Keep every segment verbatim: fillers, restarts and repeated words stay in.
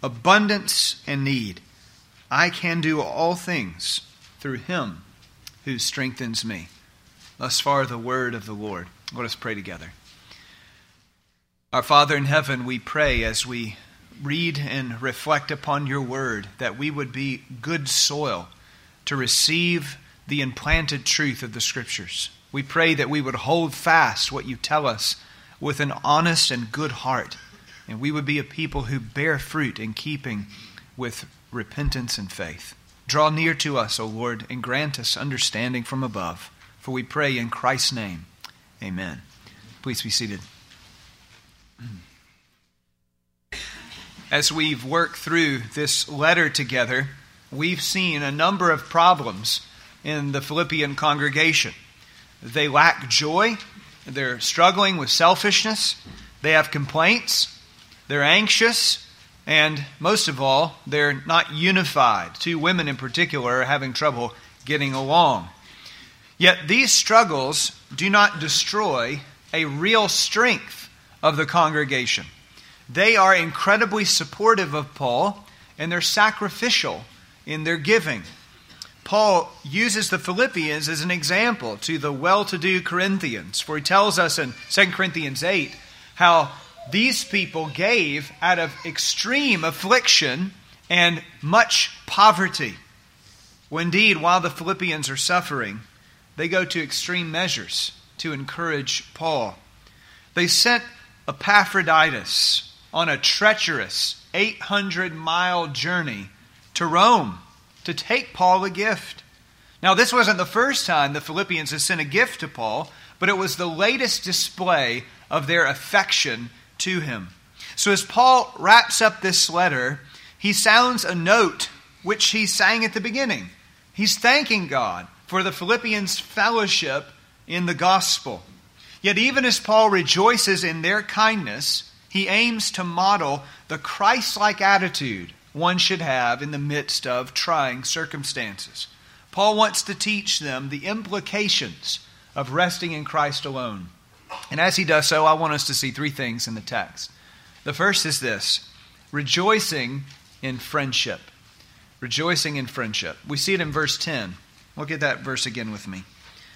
abundance and need. I can do all things through him who strengthens me. Thus far the word of the Lord. Let us pray together. Our Father in heaven, we pray as we read and reflect upon your word that we would be good soil to receive the implanted truth of the Scriptures. We pray that we would hold fast what you tell us with an honest and good heart, and we would be a people who bear fruit in keeping with repentance and faith. Draw near to us, O Lord, and grant us understanding from above. For we pray in Christ's name. Amen. Please be seated. As we've worked through this letter together, we've seen a number of problems in the Philippian congregation. They lack joy. They're struggling with selfishness. They have complaints. They're anxious. And most of all, they're not unified. Two women in particular are having trouble getting along. Yet these struggles do not destroy a real strength of the congregation. They are incredibly supportive of Paul, and they're sacrificial in their giving. Paul uses the Philippians as an example to the well-to-do Corinthians, for he tells us in Second Corinthians eight how these people gave out of extreme affliction and much poverty. Well, indeed, while the Philippians are suffering, they go to extreme measures to encourage Paul. They sent Epaphroditus on a treacherous eight hundred mile journey to Rome to take Paul a gift. Now, this wasn't the first time the Philippians had sent a gift to Paul, but it was the latest display of their affection to him. So as Paul wraps up this letter, he sounds a note which he sang at the beginning. He's thanking God for the Philippians' fellowship in the gospel. Yet even as Paul rejoices in their kindness, he aims to model the Christ-like attitude one should have in the midst of trying circumstances. Paul wants to teach them the implications of resting in Christ alone. And as he does so, I want us to see three things in the text. The first is this: rejoicing in friendship. Rejoicing in friendship. We see it in verse ten. Look at that verse again with me.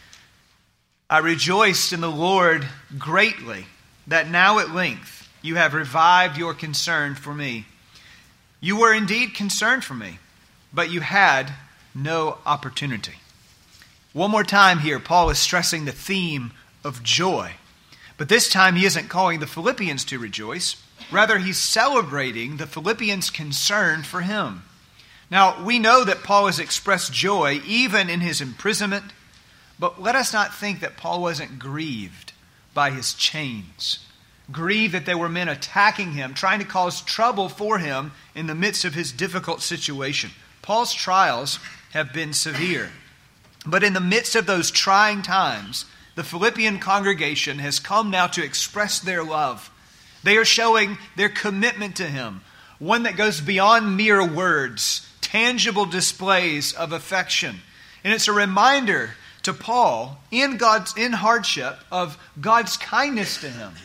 I rejoiced in the Lord greatly that now at length you have revived your concern for me. You were indeed concerned for me, but you had no opportunity. One more time here, Paul is stressing the theme of joy. But this time he isn't calling the Philippians to rejoice. Rather, he's celebrating the Philippians' concern for him. Now, we know that Paul has expressed joy even in his imprisonment, but let us not think that Paul wasn't grieved by his chains. Grieved that there were men attacking him, trying to cause trouble for him in the midst of his difficult situation. Paul's trials have been severe. But in the midst of those trying times, the Philippian congregation has come now to express their love. They are showing their commitment to him, one that goes beyond mere words, tangible displays of affection. And it's a reminder to Paul, in God's in hardship, of God's kindness to him,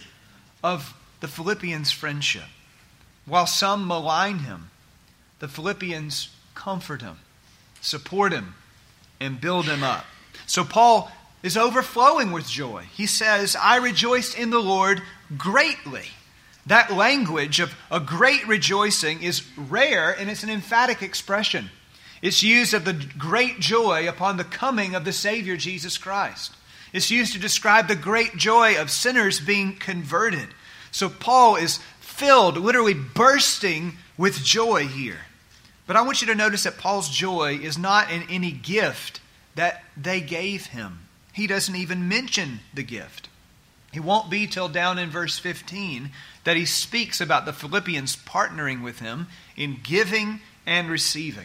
of the Philippians' friendship. While some malign him, the Philippians comfort him, support him, and build him up. So Paul is overflowing with joy. He says, I rejoiced in the Lord greatly. That language of a great rejoicing is rare, and it's an emphatic expression. It's used of the great joy upon the coming of the Savior Jesus Christ. It's used to describe the great joy of sinners being converted. So Paul is filled, literally bursting with joy here. But I want you to notice that Paul's joy is not in any gift that they gave him. He doesn't even mention the gift. It won't be till down in verse fifteen that he speaks about the Philippians partnering with him in giving and receiving.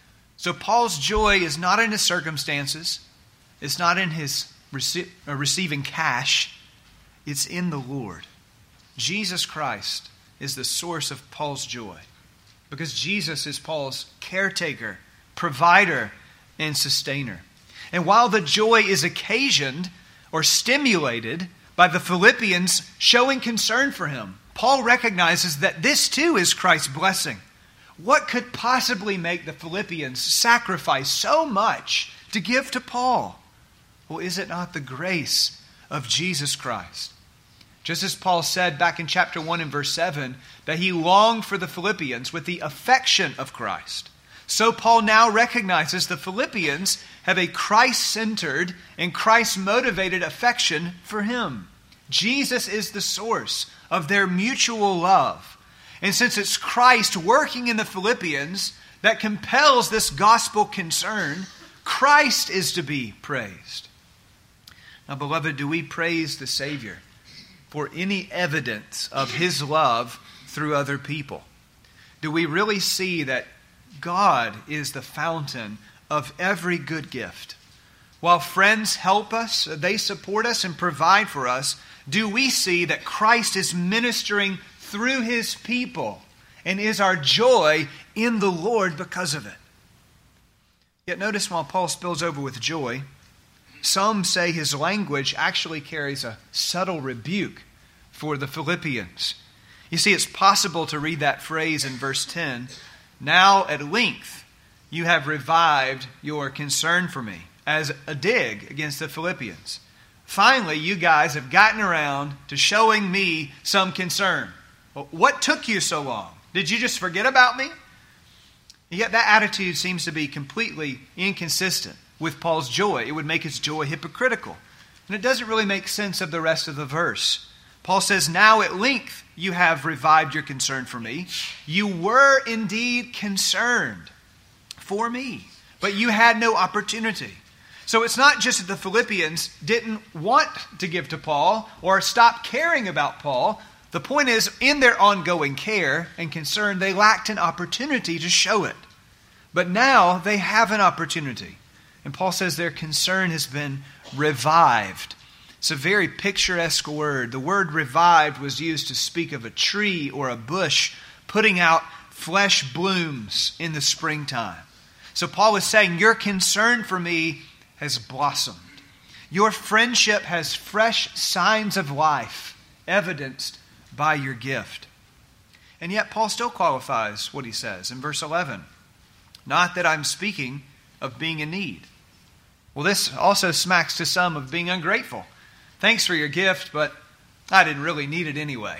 So Paul's joy is not in his circumstances. It's not in his rece- uh, receiving cash. It's in the Lord. Jesus Christ is the source of Paul's joy, because Jesus is Paul's caretaker, provider, and sustainer. And while the joy is occasioned or stimulated by the Philippians showing concern for him, Paul recognizes that this too is Christ's blessing. What could possibly make the Philippians sacrifice so much to give to Paul? Well, is it not the grace of Jesus Christ? Just as Paul said back in chapter one and verse seven, that he longed for the Philippians with the affection of Christ, so Paul now recognizes the Philippians have a Christ-centered and Christ-motivated affection for him. Jesus is the source of their mutual love. And since it's Christ working in the Philippians that compels this gospel concern, Christ is to be praised. Now, beloved, do we praise the Savior for any evidence of His love through other people? Do we really see that God is the fountain of every good gift? While friends help us, they support us and provide for us, do we see that Christ is ministering through His people and is our joy in the Lord because of it? Yet notice while Paul spills over with joy, some say his language actually carries a subtle rebuke for the Philippians. You see, it's possible to read that phrase in verse ten, "Now at length you have revived your concern for me," as a dig against the Philippians. Finally, you guys have gotten around to showing me some concern. Well, what took you so long? Did you just forget about me? Yet that attitude seems to be completely inconsistent with Paul's joy. It would make his joy hypocritical. And it doesn't really make sense of the rest of the verse. Paul says, "Now at length you have revived your concern for me. You were indeed concerned for me, but you had no opportunity." So it's not just that the Philippians didn't want to give to Paul or stop caring about Paul. The point is, in their ongoing care and concern, they lacked an opportunity to show it. But now they have an opportunity. And Paul says their concern has been revived. It's a very picturesque word. The word revived was used to speak of a tree or a bush putting out fresh blooms in the springtime. So Paul is saying, your concern for me has blossomed. Your friendship has fresh signs of life evidenced by your gift. And yet Paul still qualifies what he says in verse eleven. "Not that I'm speaking of being in need." Well, this also smacks to some of being ungrateful. Thanks for your gift, but I didn't really need it anyway.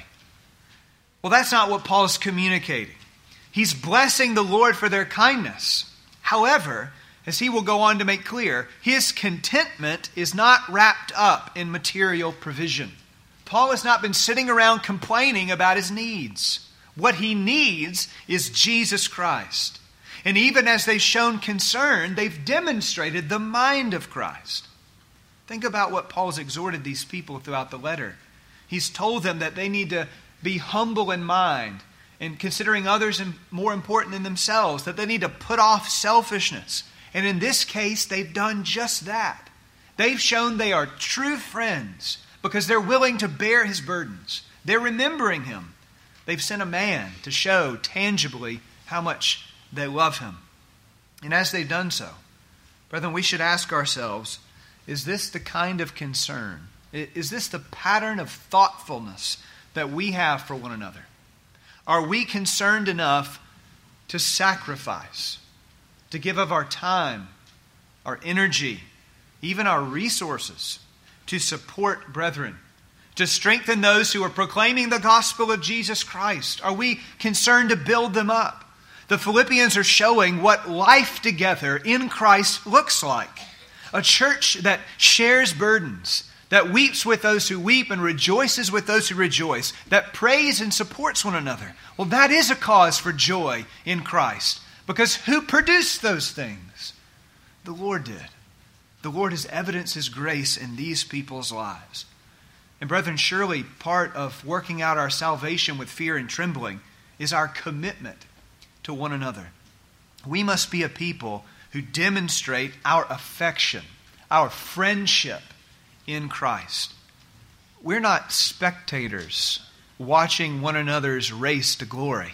Well, that's not what Paul is communicating. He's blessing the Lord for their kindness. However, as he will go on to make clear, his contentment is not wrapped up in material provision. Paul has not been sitting around complaining about his needs. What he needs is Jesus Christ. And even as they've shown concern, they've demonstrated the mind of Christ. Think about what Paul's exhorted these people throughout the letter. He's told them that they need to be humble in mind and considering others more important than themselves, that they need to put off selfishness. And in this case, they've done just that. They've shown they are true friends because they're willing to bear his burdens. They're remembering him. They've sent a man to show tangibly how much they love him. And as they've done so, brethren, we should ask ourselves, is this the kind of concern? Is this the pattern of thoughtfulness that we have for one another? Are we concerned enough to sacrifice, to give of our time, our energy, even our resources to support brethren, to strengthen those who are proclaiming the gospel of Jesus Christ? Are we concerned to build them up? The Philippians are showing what life together in Christ looks like. A church that shares burdens, that weeps with those who weep and rejoices with those who rejoice, that prays and supports one another. Well, that is a cause for joy in Christ. Because who produced those things? The Lord did. The Lord has evidenced His grace in these people's lives. And brethren, surely part of working out our salvation with fear and trembling is our commitment to one another. We must be a people who demonstrate our affection, our friendship in Christ. We're not spectators watching one another's race to glory.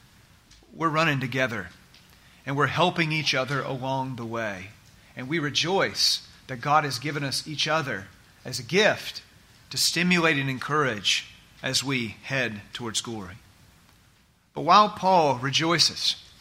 We're running together, and we're helping each other along the way. And we rejoice that God has given us each other as a gift to stimulate and encourage as we head towards glory. But while Paul rejoices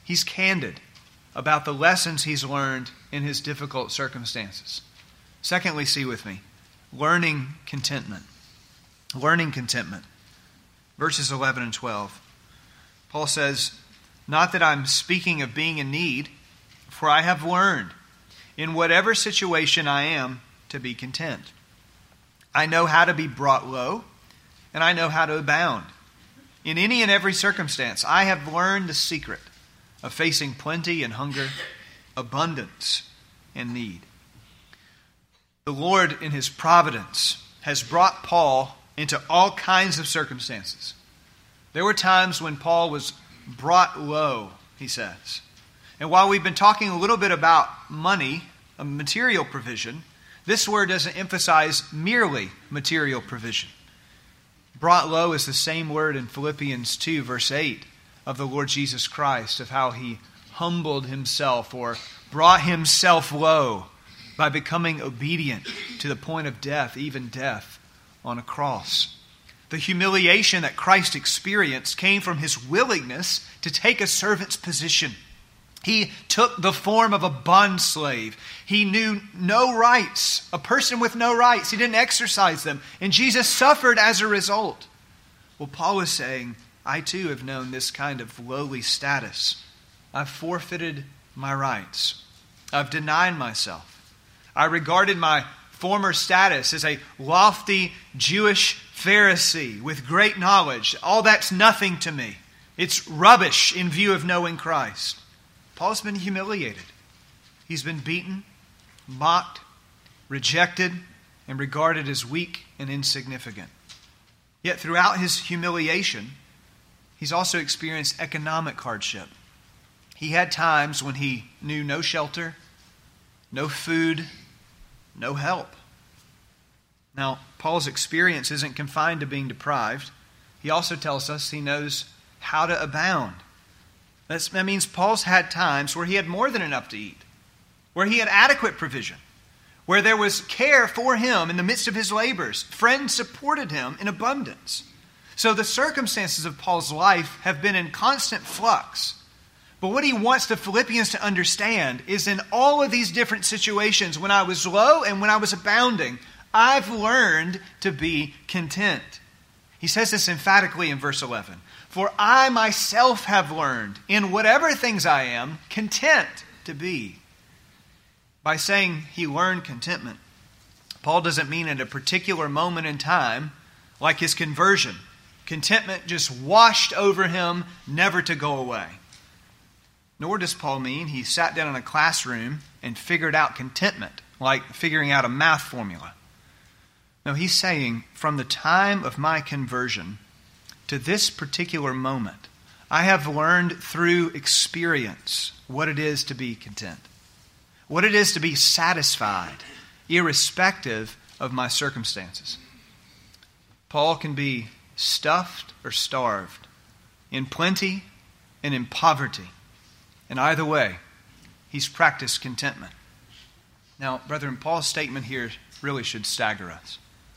He's candid about the lessons he's learned in his difficult circumstances. Secondly, see with me, learning contentment. Learning contentment. Verses eleven and twelve. Paul says, "Not that I'm speaking of being in need, for I have learned, in whatever situation I am, to be content. I know how to be brought low, and I know how to abound. In any and every circumstance, I have learned the secret of facing plenty and hunger, abundance and need." The Lord, in his providence, has brought Paul into all kinds of circumstances. There were times when Paul was brought low, he says. And while we've been talking a little bit about money, a material provision, this word doesn't emphasize merely material provision. Brought low is the same word in Philippians two, verse eight, of the Lord Jesus Christ, of how he humbled himself or brought himself low by becoming obedient to the point of death, even death on a cross. The humiliation that Christ experienced came from his willingness to take a servant's position. He took the form of a bondslave. He knew no rights, a person with no rights. He didn't exercise them. And Jesus suffered as a result. Well, Paul is saying, I too have known this kind of lowly status. I've forfeited my rights. I've denied myself. I regarded my former status as a lofty Jewish Pharisee with great knowledge. All that's nothing to me. It's rubbish in view of knowing Christ. Paul's been humiliated. He's been beaten, mocked, rejected, and regarded as weak and insignificant. Yet throughout his humiliation, he's also experienced economic hardship. He had times when he knew no shelter, no food, no help. Now, Paul's experience isn't confined to being deprived. He also tells us he knows how to abound. That's, that means Paul's had times where he had more than enough to eat, where he had adequate provision, where there was care for him in the midst of his labors. Friends supported him in abundance. So the circumstances of Paul's life have been in constant flux. But what he wants the Philippians to understand is in all of these different situations, when I was low and when I was abounding, I've learned to be content. He says this emphatically in verse eleven. For I myself have learned, in whatever things I am, content to be. By saying he learned contentment, Paul doesn't mean at a particular moment in time, like his conversion. Contentment just washed over him, never to go away. Nor does Paul mean he sat down in a classroom and figured out contentment, like figuring out a math formula. No, he's saying, from the time of my conversion to this particular moment, I have learned through experience what it is to be content, what it is to be satisfied, irrespective of my circumstances. Paul can be stuffed or starved, in plenty and in poverty. And either way, he's practiced contentment. Now, brethren, Paul's statement here really should stagger us.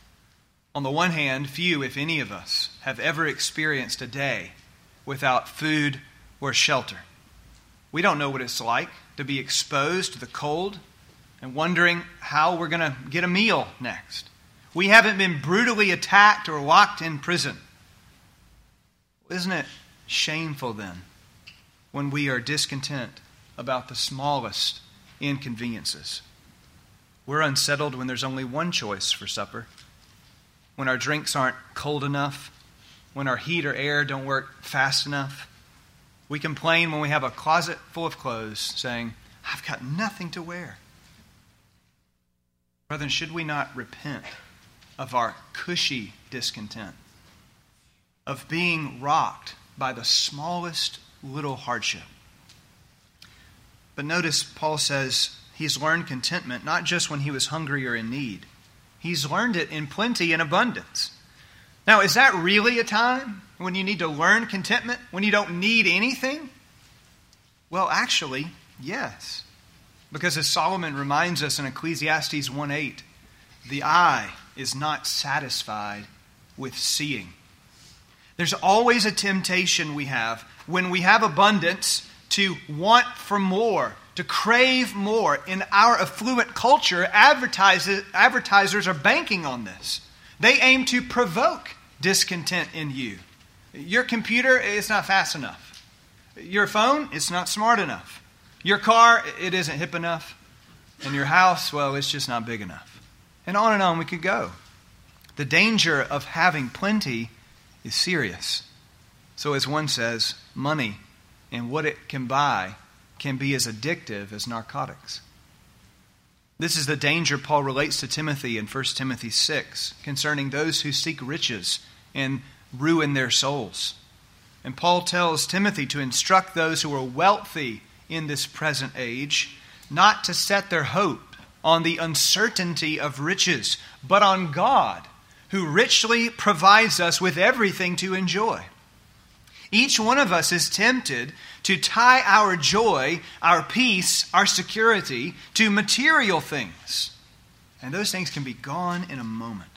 On the one hand, few, if any of us, have ever experienced a day without food or shelter. We don't know what it's like to be exposed to the cold and wondering how we're going to get a meal next. We haven't been brutally attacked or locked in prison. Isn't it shameful then when we are discontent about the smallest inconveniences? We're unsettled when there's only one choice for supper, when our drinks aren't cold enough, when our heat or air don't work fast enough. We complain when we have a closet full of clothes, saying, I've got nothing to wear. Brethren, should we not repent of our cushy discontent, of being rocked by the smallest little hardship? But notice Paul says he's learned contentment not just when he was hungry or in need. He's learned it in plenty and abundance. Now, is that really a time when you need to learn contentment, when you don't need anything? Well, actually, yes. Because as Solomon reminds us in Ecclesiastes one eight, the eye is not satisfied with seeing. There's always a temptation we have when we have abundance to want for more, to crave more. In our affluent culture, advertisers, advertisers are banking on this. They aim to provoke discontent in you. Your computer is not fast enough. Your phone is not smart enough. Your car, it isn't hip enough. And your house, well, it's just not big enough. And on and on we could go. The danger of having plenty is serious. So as one says, money and what it can buy can be as addictive as narcotics. This is the danger Paul relates to Timothy in First Timothy six concerning those who seek riches and ruin their souls. And Paul tells Timothy to instruct those who are wealthy in this present age not to set their hope on the uncertainty of riches, but on God, who richly provides us with everything to enjoy. Each one of us is tempted to tie our joy, our peace, our security to material things. And those things can be gone in a moment.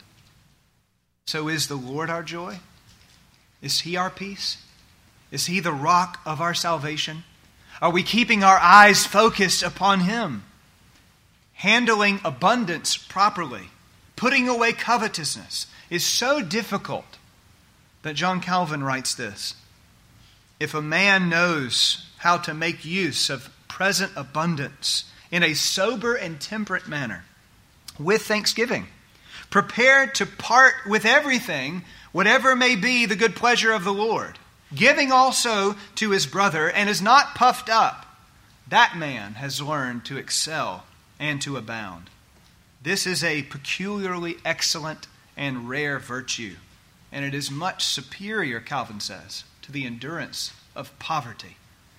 So is the Lord our joy? Is He our peace? Is He the rock of our salvation? Are we keeping our eyes focused upon Him? Handling abundance properly, putting away covetousness, is so difficult that John Calvin writes this: if a man knows how to make use of present abundance in a sober and temperate manner, with thanksgiving, prepared to part with everything, whatever may be the good pleasure of the Lord, giving also to his brother, and is not puffed up, that man has learned to excel and to abound. This is a peculiarly excellent and rare virtue, and it is much superior, Calvin says, to the endurance of poverty.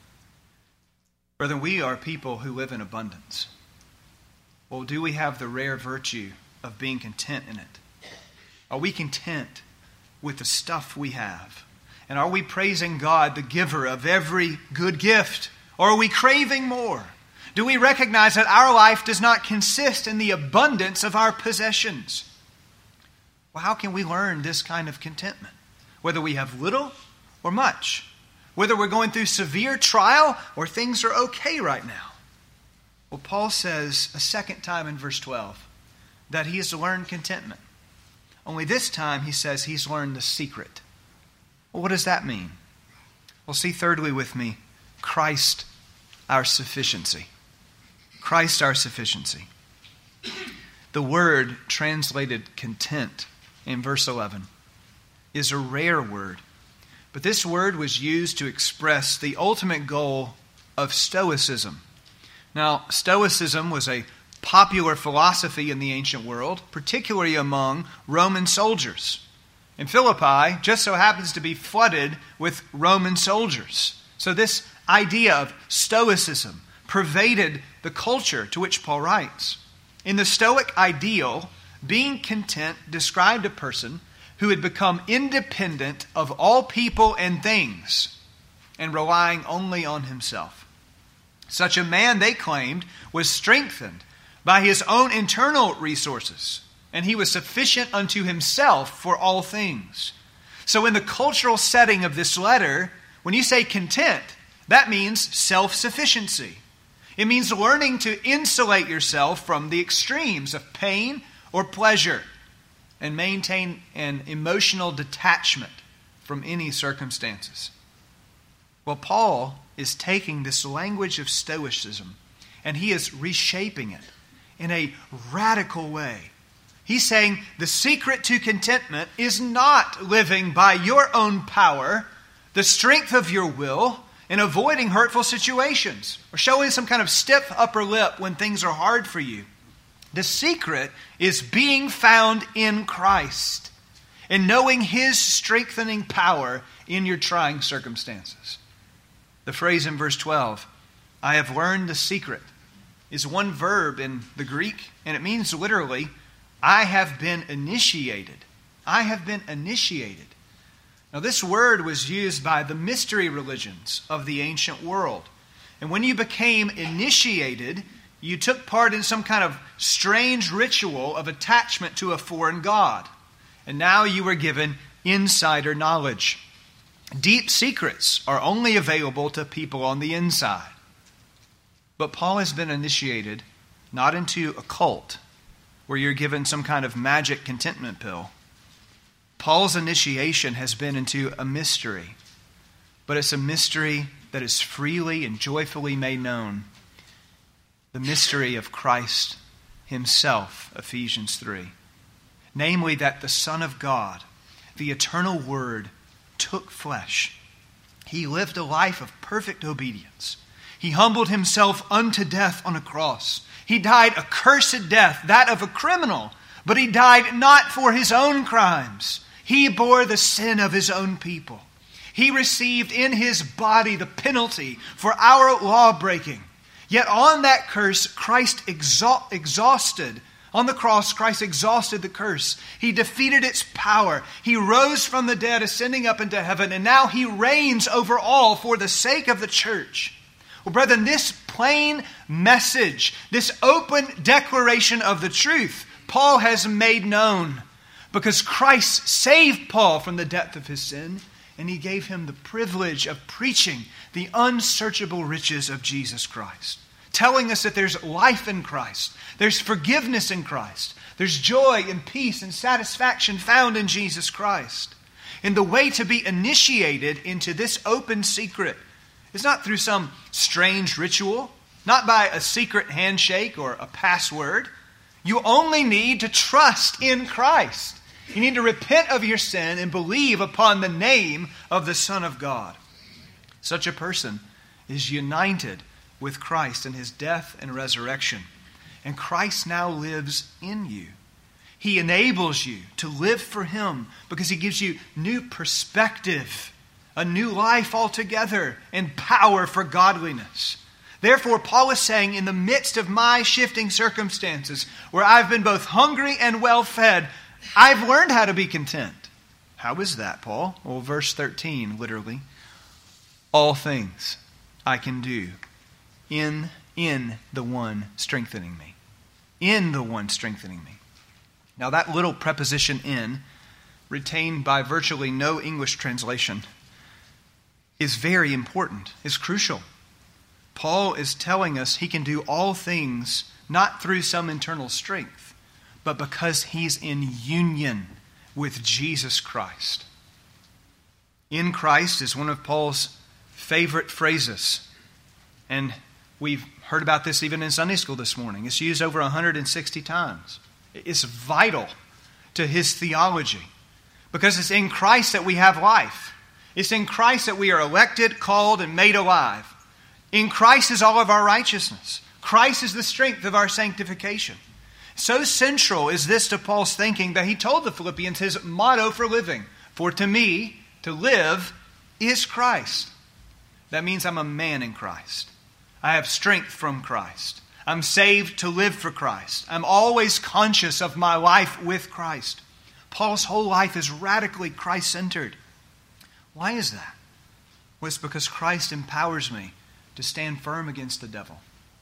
Brethren, we are people who live in abundance. Well, do we have the rare virtue of being content in it? Are we content with the stuff we have? And are we praising God, the giver of every good gift? Or are we craving more? Do we recognize that our life does not consist in the abundance of our possessions? Well, how can we learn this kind of contentment? Whether we have little or much. Whether we're going through severe trial or things are okay right now. Well, Paul says a second time in verse twelve that he has learned contentment. Only this time he says he's learned the secret. Well, what does that mean? Well, see thirdly with me, Christ our sufficiency. Christ our sufficiency. The word translated content in verse eleven is a rare word. But this word was used to express the ultimate goal of Stoicism. Now, Stoicism was a popular philosophy in the ancient world, particularly among Roman soldiers. And Philippi just so happens to be flooded with Roman soldiers. So this idea of Stoicism pervaded the culture to which Paul writes. In the Stoic ideal, being content described a person who had become independent of all people and things and relying only on himself. Such a man, they claimed, was strengthened by his own internal resources, and he was sufficient unto himself for all things. So in the cultural setting of this letter, when you say content, that means self-sufficiency. It means learning to insulate yourself from the extremes of pain or pleasure and maintain an emotional detachment from any circumstances. Well, Paul is taking this language of Stoicism and he is reshaping it in a radical way. He's saying the secret to contentment is not living by your own power, the strength of your will, and avoiding hurtful situations or showing some kind of stiff upper lip when things are hard for you. The secret is being found in Christ and knowing His strengthening power in your trying circumstances. The phrase in verse twelve, I have learned the secret, is one verb in the Greek, and it means literally, I have been initiated. I have been initiated. Now this word was used by the mystery religions of the ancient world. And when you became initiated, you took part in some kind of strange ritual of attachment to a foreign god. And now you were given insider knowledge. Deep secrets are only available to people on the inside. But Paul has been initiated not into a cult where you're given some kind of magic contentment pill. Paul's initiation has been into a mystery, but it's a mystery that is freely and joyfully made known. The mystery of Christ himself, Ephesians three. Namely, that the Son of God, the eternal Word, took flesh. He lived a life of perfect obedience. He humbled himself unto death on a cross. He died a cursed death, that of a criminal, but he died not for his own crimes. He bore the sin of his own people. He received in his body the penalty for our law-breaking. Yet on that curse, Christ exha- exhausted, on the cross, Christ exhausted the curse. He defeated its power. He rose from the dead, ascending up into heaven, and now he reigns over all for the sake of the church. Well, brethren, this plain message, this open declaration of the truth, Paul has made known because Christ saved Paul from the depth of his sin, and he gave him the privilege of preaching the unsearchable riches of Jesus Christ, telling us that there's life in Christ, there's forgiveness in Christ, there's joy and peace and satisfaction found in Jesus Christ. And the way to be initiated into this open secret is not through some strange ritual, not by a secret handshake or a password. You only need to trust in Christ. You need to repent of your sin and believe upon the name of the Son of God. Such a person is united with Christ in his death and resurrection. And Christ now lives in you. He enables you to live for him because he gives you new perspective, a new life altogether, and power for godliness. Therefore, Paul is saying, in the midst of my shifting circumstances, where I've been both hungry and well fed, I've learned how to be content. How is that, Paul? Well, verse thirteen, literally. All things I can do in, in the one strengthening me. In the one strengthening me. Now that little preposition in, retained by virtually no English translation, is very important, is crucial. Paul is telling us he can do all things not through some internal strength, but because he's in union with Jesus Christ. In Christ is one of Paul's favorite phrases. And we've heard about this even in Sunday school this morning. It's used over one hundred sixty times. It's vital to his theology because it's in Christ that we have life. It's in Christ that we are elected, called, and made alive. In Christ is all of our righteousness. Christ is the strength of our sanctification. So central is this to Paul's thinking that he told the Philippians his motto for living. For to me, to live is Christ. That means I'm a man in Christ. I have strength from Christ. I'm saved to live for Christ. I'm always conscious of my life with Christ. Paul's whole life is radically Christ-centered. Why is that? Well, it's because Christ empowers me to stand firm against the devil,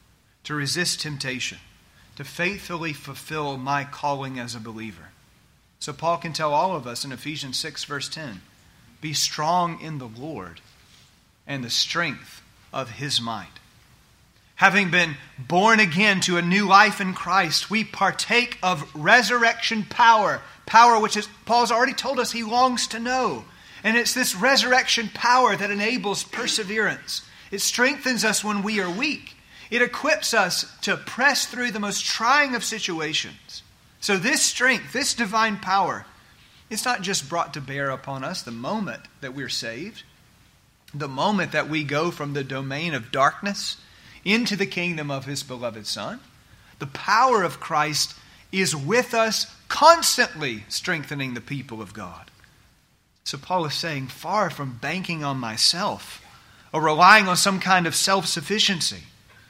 to resist temptation, to faithfully fulfill my calling as a believer. So Paul can tell all of us in Ephesians six, verse ten, be strong in the Lord and the strength of his might. Having been born again to a new life in Christ, we partake of resurrection power, power which is, Paul's already told us he longs to know. And it's this resurrection power that enables perseverance. It strengthens us when we are weak. It equips us to press through the most trying of situations. So this strength, this divine power, it's not just brought to bear upon us the moment that we're saved, the moment that we go from the domain of darkness into the kingdom of his beloved Son. The power of Christ is with us constantly strengthening the people of God. So Paul is saying, far from banking on myself or relying on some kind of self-sufficiency,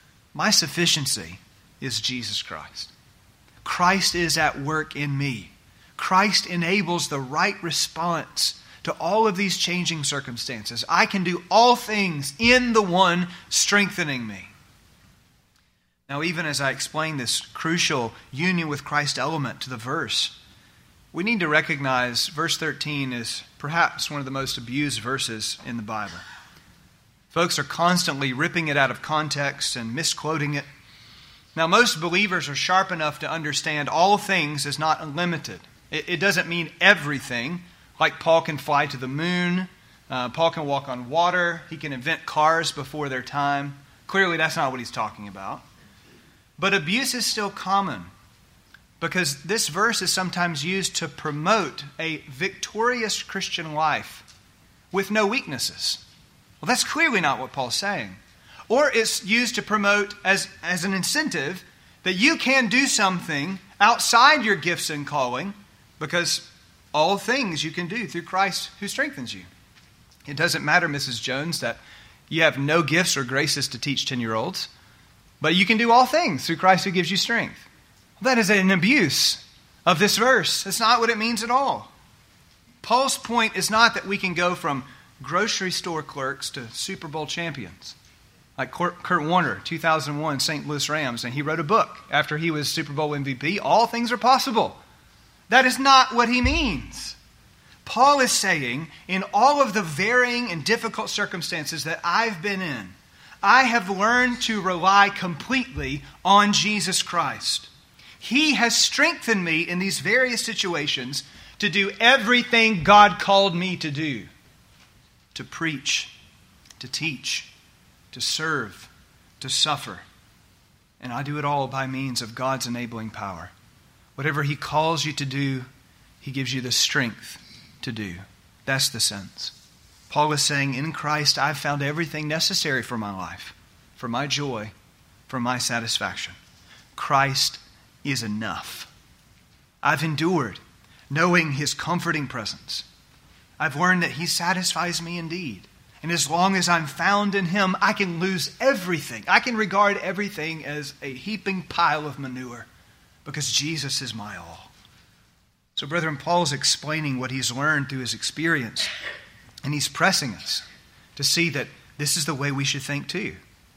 my sufficiency is Jesus Christ. Christ is at work in me. Christ enables the right response to all of these changing circumstances. I can do all things in the one strengthening me. Now, even as I explain this crucial union with Christ element to the verse, we need to recognize verse thirteen is perhaps one of the most abused verses in the Bible. Folks are constantly ripping it out of context and misquoting it. Now, most believers are sharp enough to understand all things is not unlimited. It, it doesn't mean everything, like Paul can fly to the moon, uh, Paul can walk on water, he can invent cars before their time. Clearly, that's not what he's talking about. But abuse is still common, because this verse is sometimes used to promote a victorious Christian life with no weaknesses. Well, that's clearly not what Paul's saying. Or it's used to promote as, as an incentive that you can do something outside your gifts and calling, because all things you can do through Christ who strengthens you. It doesn't matter, Missus Jones, that you have no gifts or graces to teach ten-year-olds, but you can do all things through Christ who gives you strength. That is an abuse of this verse. That's not what it means at all. Paul's point is not that we can go from grocery store clerks to Super Bowl champions. Like Kurt Warner, two thousand one Saint Louis Rams, and he wrote a book after he was Super Bowl M V P. All things are possible. That is not what he means. Paul is saying, in all of the varying and difficult circumstances that I've been in, I have learned to rely completely on Jesus Christ. He has strengthened me in these various situations to do everything God called me to do. To preach, to teach, to serve, to suffer. And I do it all by means of God's enabling power. Whatever He calls you to do, He gives you the strength to do. That's the sense. Paul is saying, in Christ I've found everything necessary for my life, for my joy, for my satisfaction. Christ is enough. I've endured, knowing His comforting presence. I've learned that He satisfies me indeed. And as long as I'm found in Him, I can lose everything. I can regard everything as a heaping pile of manure, because Jesus is my all. So, brethren, Paul's explaining what he's learned through his experience, and he's pressing us to see that this is the way we should think too.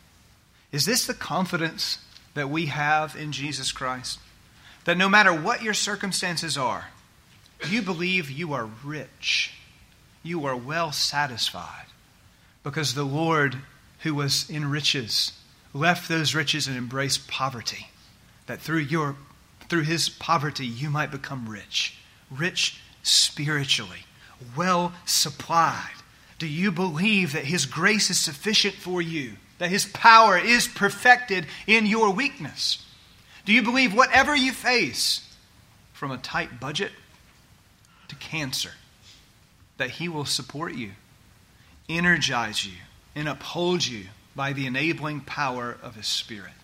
Is this the confidence that we have in Jesus Christ? That no matter what your circumstances are, you believe you are rich, you are well satisfied, because the Lord, who was in riches, left those riches and embraced poverty, that through your through His poverty you might become rich, rich spiritually, well supplied. Do you believe that His grace is sufficient for you, that His power is perfected in your weakness? Do you believe whatever you face, from a tight budget to cancer, that He will support you, energize you, and uphold you by the enabling power of His Spirit?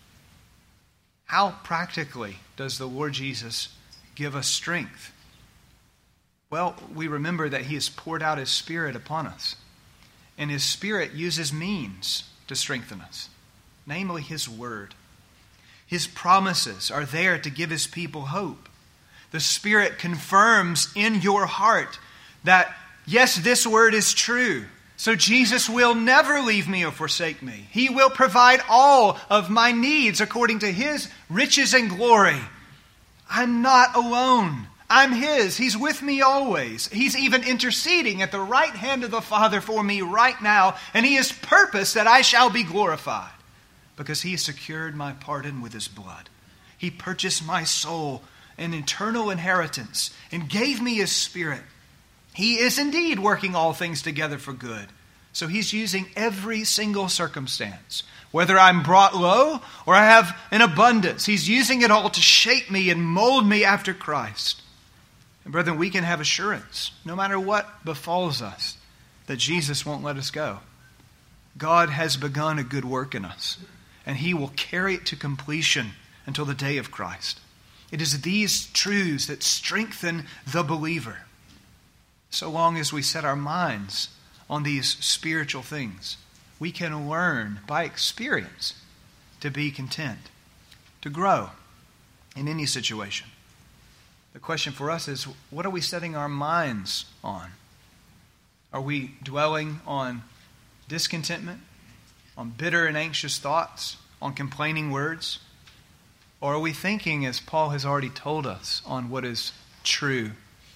How practically does the Lord Jesus give us strength? Well, we remember that He has poured out His Spirit upon us, and His Spirit uses means to strengthen us, namely His Word. His promises are there to give His people hope. The Spirit confirms in your heart that, yes, this Word is true. So Jesus will never leave me or forsake me. He will provide all of my needs according to His riches and glory. I'm not alone. I'm His. He's with me always. He's even interceding at the right hand of the Father for me right now. And He has purposed that I shall be glorified, because He has secured my pardon with His blood. He purchased my soul an eternal inheritance and gave me His Spirit. He is indeed working all things together for good. So He's using every single circumstance. Whether I'm brought low or I have an abundance, He's using it all to shape me and mold me after Christ. And brethren, we can have assurance, no matter what befalls us, that Jesus won't let us go. God has begun a good work in us, and He will carry it to completion until the day of Christ. It is these truths that strengthen the believer. So long as we set our minds on these spiritual things, we can learn by experience to be content, to grow in any situation. The question for us is, what are we setting our minds on? Are we dwelling on discontentment, on bitter and anxious thoughts, on complaining words? Or are we thinking, as Paul has already told us, on what is true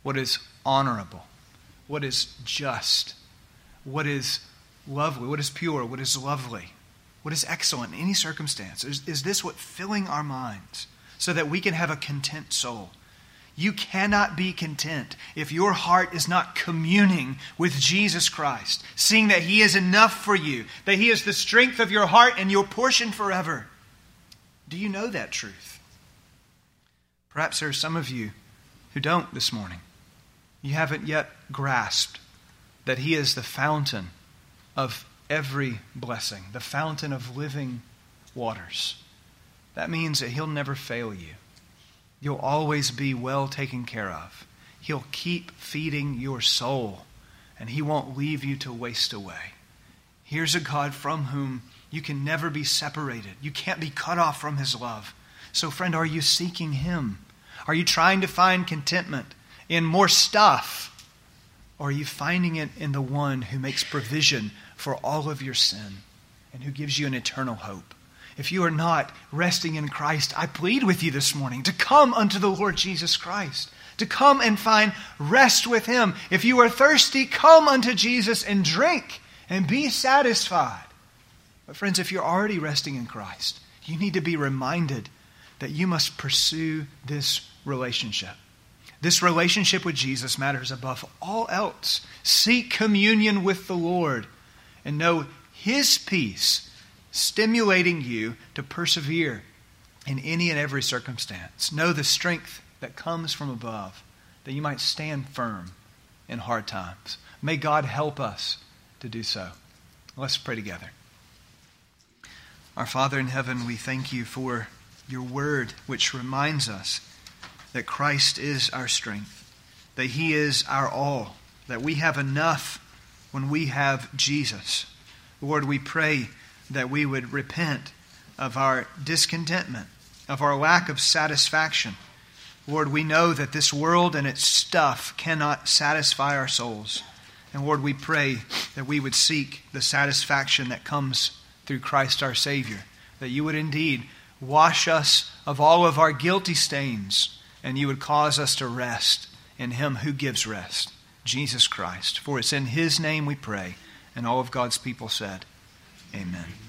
what is honorable, what is just, what is lovely, what is pure, what is lovely, what is excellent in any circumstance? Is, is this what filling our minds so that we can have a content soul? You cannot be content if your heart is not communing with Jesus Christ, seeing that He is enough for you, that He is the strength of your heart and your portion forever. Do you know that truth? Perhaps there are some of you who don't this morning. You haven't yet grasped that He is the fountain of every blessing, the fountain of living waters. That means that He'll never fail you. You'll always be well taken care of. He'll keep feeding your soul, and He won't leave you to waste away. Here's a God from whom you can never be separated. You can't be cut off from His love. So, friend, are you seeking Him? Are you trying to find contentment in more stuff? Or are you finding it in the one who makes provision for all of your sin and who gives you an eternal hope? If you are not resting in Christ, I plead with you this morning to come unto the Lord Jesus Christ, to come and find rest with Him. If you are thirsty, come unto Jesus and drink and be satisfied. But friends, if you're already resting in Christ, you need to be reminded that you must pursue this relationship. This relationship with Jesus matters above all else. Seek communion with the Lord and know His peace stimulating you to persevere in any and every circumstance. Know the strength that comes from above, that you might stand firm in hard times. May God help us to do so. Let's pray together. Our Father in heaven, we thank You for Your word, which reminds us that Christ is our strength, that He is our all, that we have enough when we have Jesus. Lord, we pray that we would repent of our discontentment, of our lack of satisfaction. Lord, we know that this world and its stuff cannot satisfy our souls. And Lord, we pray that we would seek the satisfaction that comes through Christ our Savior, that You would indeed wash us of all of our guilty stains, and You would cause us to rest in Him who gives rest, Jesus Christ. For it's in His name we pray, and all of God's people said, Amen.